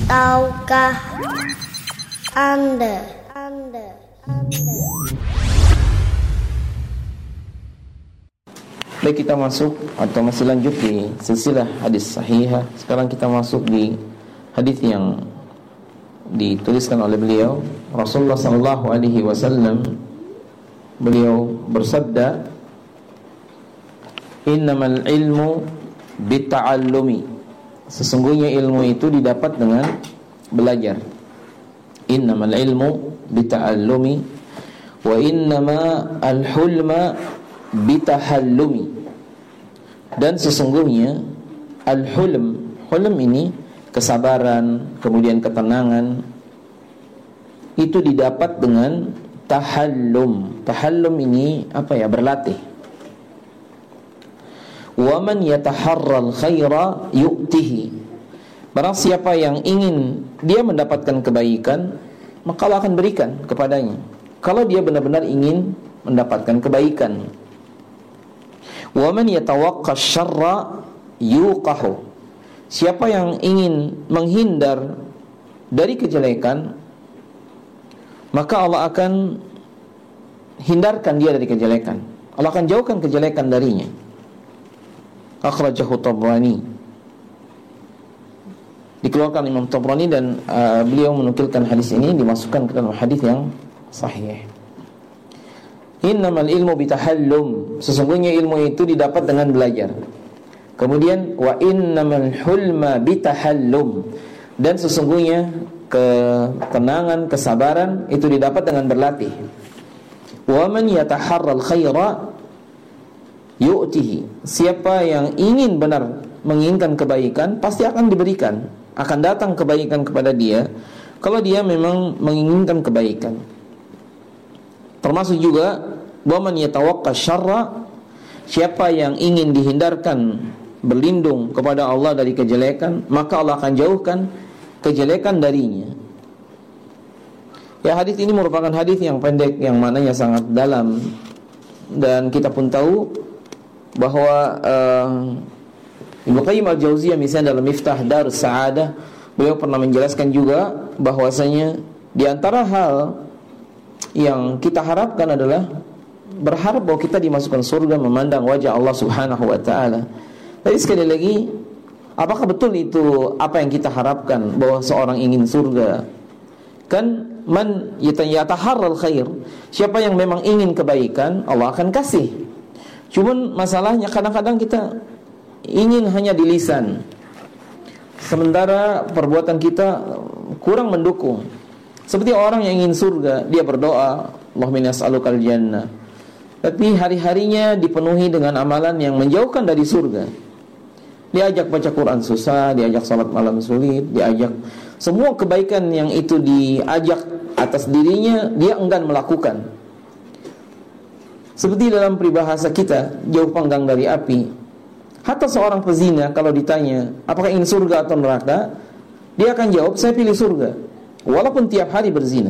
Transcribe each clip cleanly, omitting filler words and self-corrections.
Tahukah Anda? Baik, kita masuk atau masih lanjut di silsilah hadis sahihah. Sekarang kita masuk di hadis yang dituliskan oleh beliau. Rasulullah sallallahu alaihi wasallam, beliau bersabda, "Innamal ilmu bita'allumi." Sesungguhnya ilmu itu didapat dengan belajar. Innamal ilmu bita'allumi wa innama al-hulma bitahallumi. Dan sesungguhnya al-hulm, hulm ini kesabaran, kemudian ketenangan, itu didapat dengan tahallum. Tahallum ini apa ya? Berlatih. Wa man yataharral khaira yu'tihi. Barang siapa yang ingin dia mendapatkan kebaikan, maka Allah akan berikan kepadanya. Kalau dia benar-benar ingin mendapatkan kebaikan. Wa man yatawaqqa syarra yuqahu. Siapa yang ingin menghindar dari kejelekan, maka Allah akan hindarkan dia dari kejelekan. Allah akan jauhkan kejelekan darinya. Akhrajahu Tabrani. Dikeluarkan Imam Tabrani dan beliau menukilkan hadis ini, dimasukkan ke dalam hadis yang sahih. Innamal ilmu bitahallum. Sesungguhnya ilmu itu didapat dengan belajar. Kemudian wa innamal hulma bitahallum. Dan sesungguhnya ketenangan, kesabaran itu didapat dengan berlatih. Wa man yataharral khaira yu'tihi. Siapa yang ingin benar menginginkan kebaikan, pasti akan diberikan. Akan datang kebaikan kepada dia kalau dia memang menginginkan kebaikan. Termasuk juga wa man yatawaqqa syarra. Siapa yang ingin dihindarkan, berlindung kepada Allah dari kejelekan, maka Allah akan jauhkan kejelekan darinya. Ya, hadis ini merupakan hadis yang pendek yang maknanya sangat dalam, dan kita pun tahu bahwa Ibnu Qayyim al-Jauziyah misalnya dalam Miftah Darus Sa'adah, beliau pernah menjelaskan juga bahwasanya di antara hal yang kita harapkan adalah berharap bahwa kita dimasukkan surga memandang wajah Allah Subhanahu wa taala. Tapi sekali lagi, apakah betul itu apa yang kita harapkan, bahwa seorang ingin surga? Kan man yataharral khair, siapa yang memang ingin kebaikan, Allah akan kasih. Cuman masalahnya kadang-kadang kita ingin hanya di lisan, sementara perbuatan kita kurang mendukung. Seperti orang yang ingin surga, dia berdoa, Allahumma inni as'alukal jannah, tapi hari-harinya dipenuhi dengan amalan yang menjauhkan dari surga. Diajak baca Quran susah, diajak salat malam sulit, diajak semua kebaikan yang itu diajak atas dirinya, dia enggan melakukan. Seperti dalam peribahasa kita, jauh panggang dari api. Hatta seorang pezina kalau ditanya apakah ingin surga atau neraka, dia akan jawab, saya pilih surga, walaupun tiap hari berzina.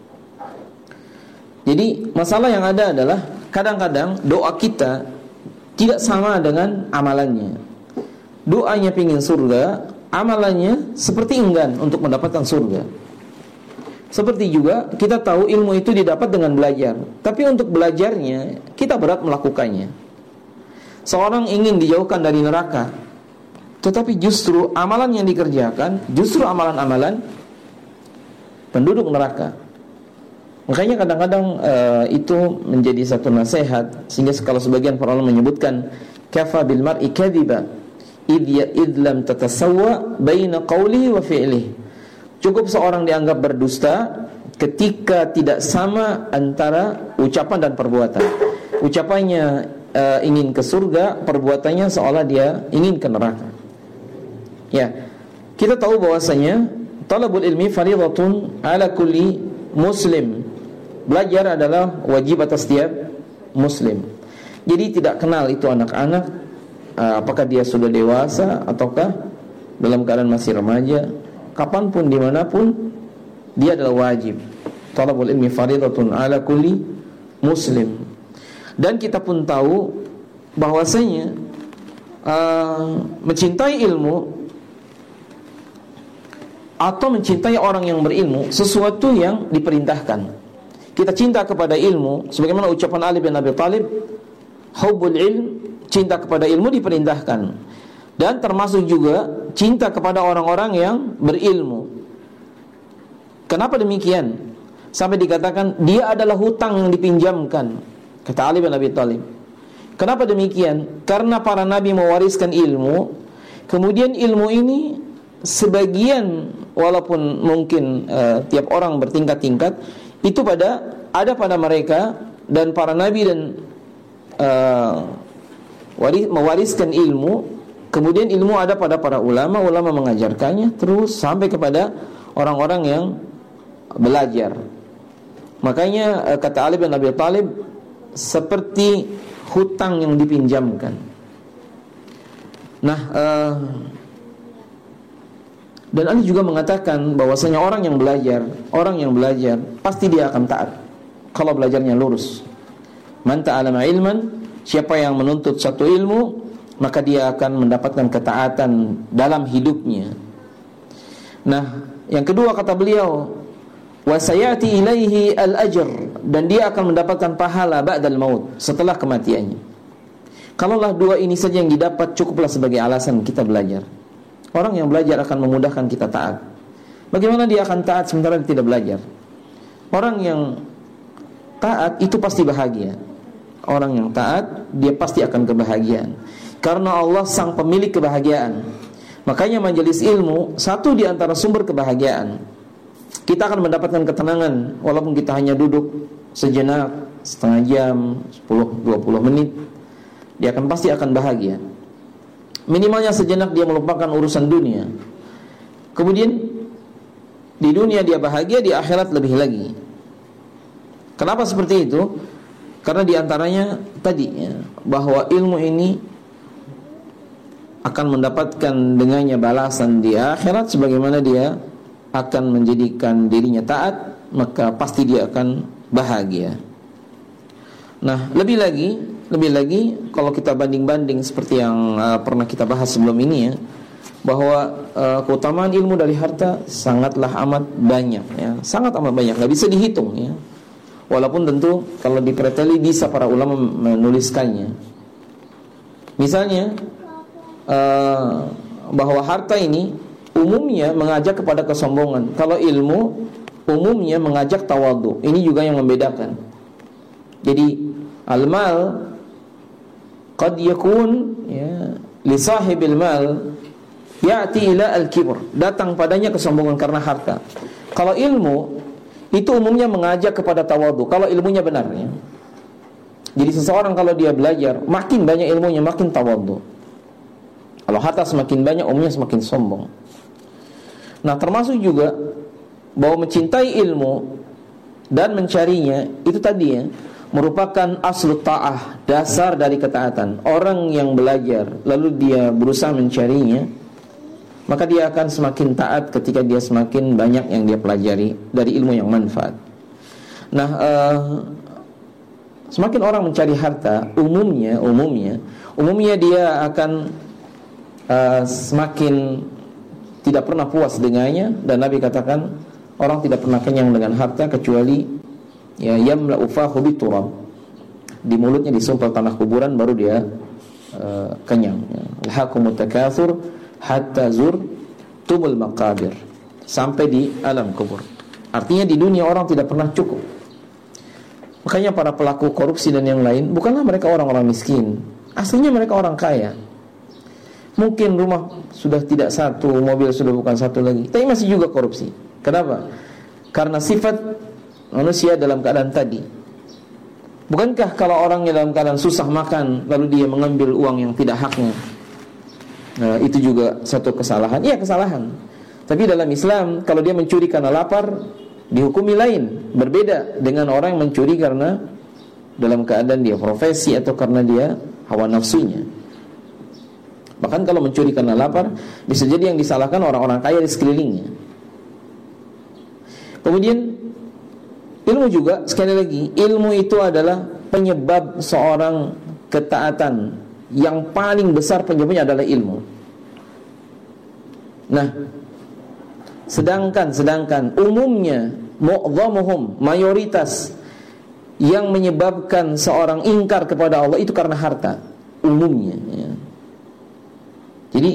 Jadi masalah yang ada adalah kadang-kadang doa kita tidak sama dengan amalannya. Doanya pingin surga, amalannya seperti enggan untuk mendapatkan surga. Seperti juga kita tahu ilmu itu didapat dengan belajar, tapi untuk belajarnya kita berat melakukannya. Seorang ingin dijauhkan dari neraka, tetapi justru amalan yang dikerjakan justru amalan-amalan penduduk neraka. Makanya kadang-kadang itu menjadi satu nasihat, sehingga kalau sebagian para ulama menyebutkan kafa bil mar'i kadhiba id lam tatasawwa baina qawlihi wa fi'lihi. Cukup seorang dianggap berdusta ketika tidak sama antara ucapan dan perbuatan. Ucapannya ingin ke surga, perbuatannya seolah dia ingin ke neraka. Ya, kita tahu bahwasanya talabul ilmi fardhatun ala kulli muslim. Belajar adalah wajib atas setiap muslim. Jadi tidak kenal itu anak-anak, apakah dia sudah dewasa ataukah dalam keadaan masih remaja, kapanpun dimanapun dia adalah wajib. Talabul ilmi fardhatun ala kulli muslim. Dan kita pun tahu bahwasanya mencintai ilmu atau mencintai orang yang berilmu sesuatu yang diperintahkan. Kita cinta kepada ilmu sebagaimana ucapan Ali bin Abi Thalib, hubbul ilm, cinta kepada ilmu diperintahkan. Dan termasuk juga cinta kepada orang-orang yang berilmu. Kenapa demikian? Sampai dikatakan dia adalah hutang yang dipinjamkan, kata Ali bin Abi Thalib. Kenapa demikian? Karena para nabi mewariskan ilmu, kemudian ilmu ini sebagian, walaupun mungkin tiap orang bertingkat-tingkat, itu ada pada mereka, dan para nabi dan mewariskan ilmu, kemudian ilmu ada pada para ulama, ulama mengajarkannya terus sampai kepada orang-orang yang belajar. Makanya kata Ali bin Abi Thalib, seperti hutang yang dipinjamkan. Nah, dan Ali juga mengatakan bahwasanya orang yang belajar pasti dia akan taat kalau belajarnya lurus. Man ta'allama ilman, siapa yang menuntut satu ilmu, maka dia akan mendapatkan ketaatan dalam hidupnya. Nah, yang kedua kata beliau, wa sayati ilaihi al-ajr, dan dia akan mendapatkan pahala ba'dal maut, setelah kematiannya. Kalaulah dua ini saja yang didapat, cukuplah sebagai alasan kita belajar. Orang yang belajar akan memudahkan kita taat. Bagaimana dia akan taat sementara dia tidak belajar? Orang yang taat itu pasti bahagia. Orang yang taat, dia pasti akan kebahagiaan, karena Allah sang pemilik kebahagiaan. Makanya majelis ilmu satu di antara sumber kebahagiaan. Kita akan mendapatkan ketenangan walaupun kita hanya duduk sejenak, setengah jam, 10-20 menit. Dia pasti akan bahagia. Minimalnya sejenak dia melupakan urusan dunia. Kemudian di dunia dia bahagia, di akhirat lebih lagi. Kenapa seperti itu? Karena di antaranya tadi ya, bahwa ilmu ini akan mendapatkan dengannya balasan di akhirat, sebagaimana dia akan menjadikan dirinya taat, maka pasti dia akan bahagia. Nah, lebih lagi kalau kita banding-banding seperti yang pernah kita bahas sebelum ini ya, bahwa keutamaan ilmu dari harta sangatlah amat banyak ya, sangat amat banyak, nggak bisa dihitung ya. Walaupun tentu kalau dipreteli bisa para ulama menuliskannya. Misalnya bahwa harta ini umumnya mengajak kepada kesombongan. Kalau ilmu umumnya mengajak tawadhu. Ini juga yang membedakan. Jadi al-mal qad yakun ya li sahibil mal ya'ti ila al-kibr, datang padanya kesombongan karena harta. Kalau ilmu itu umumnya mengajak kepada tawadhu, kalau ilmunya benar ya. Jadi seseorang kalau dia belajar, makin banyak ilmunya makin tawadhu. Kalau harta semakin banyak, umumnya semakin sombong. Nah, termasuk juga bahwa mencintai ilmu dan mencarinya itu tadi ya, merupakan aslu ta'ah, dasar dari ketaatan. Orang yang belajar lalu dia berusaha mencarinya, maka dia akan semakin taat ketika dia semakin banyak yang dia pelajari dari ilmu yang manfaat. Nah, semakin orang mencari harta, umumnya dia akan semakin tidak pernah puas dengannya, dan Nabi katakan orang tidak pernah kenyang dengan harta kecuali ya yamla'u fahu biturab, di mulutnya disumpal tanah kuburan baru dia kenyang. Lahakumut takatsur hatta zurtumul maqabir, sampai di alam kubur. Artinya di dunia orang tidak pernah cukup. Makanya para pelaku korupsi dan yang lain bukanlah mereka orang-orang miskin, aslinya mereka orang kaya. Mungkin rumah sudah tidak satu, mobil sudah bukan satu lagi, tapi masih juga korupsi. Kenapa? Karena sifat manusia dalam keadaan tadi. Bukankah kalau orangnya dalam keadaan susah makan, lalu dia mengambil uang yang tidak haknya, nah, itu juga satu kesalahan? Iya, kesalahan. Tapi dalam Islam, kalau dia mencuri karena lapar, dihukumi lain, berbeda dengan orang yang mencuri karena dalam keadaan dia profesi atau karena dia hawa nafsunya. Bahkan kalau mencuri karena lapar, bisa jadi yang disalahkan orang-orang kaya di sekelilingnya. Kemudian ilmu juga, sekali lagi, ilmu itu adalah penyebab seorang ketaatan. Yang paling besar penyebabnya adalah ilmu. Nah, Sedangkan umumnya, mu'dhamuhum, mayoritas yang menyebabkan seorang ingkar kepada Allah itu karena harta, umumnya ya. Jadi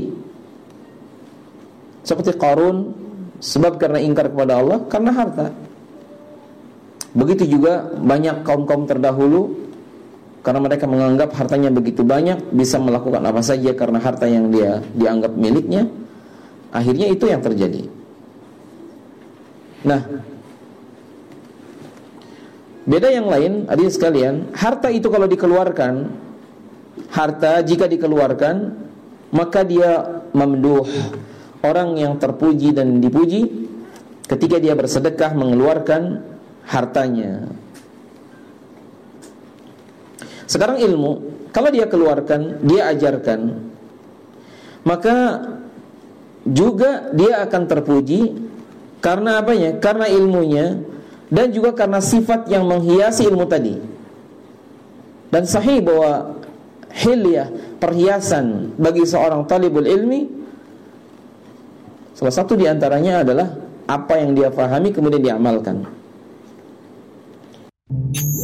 seperti Qarun, sebab karena ingkar kepada Allah karena harta. Begitu juga banyak kaum-kaum terdahulu, karena mereka menganggap hartanya begitu banyak, bisa melakukan apa saja karena harta yang dia dianggap miliknya. Akhirnya itu yang terjadi. Nah, beda yang lain, hadirin sekalian, harta itu kalau dikeluarkan, harta jika dikeluarkan, maka dia mamduh, orang yang terpuji dan dipuji ketika dia bersedekah mengeluarkan hartanya. Sekarang ilmu, kalau dia keluarkan, dia ajarkan, maka juga dia akan terpuji karena apanya? Karena ilmunya, dan juga karena sifat yang menghiasi ilmu tadi. Dan sahih bahwa hilyah, perhiasan bagi seorang talibul ilmi, salah satu diantaranya adalah apa yang dia fahami kemudian diamalkan.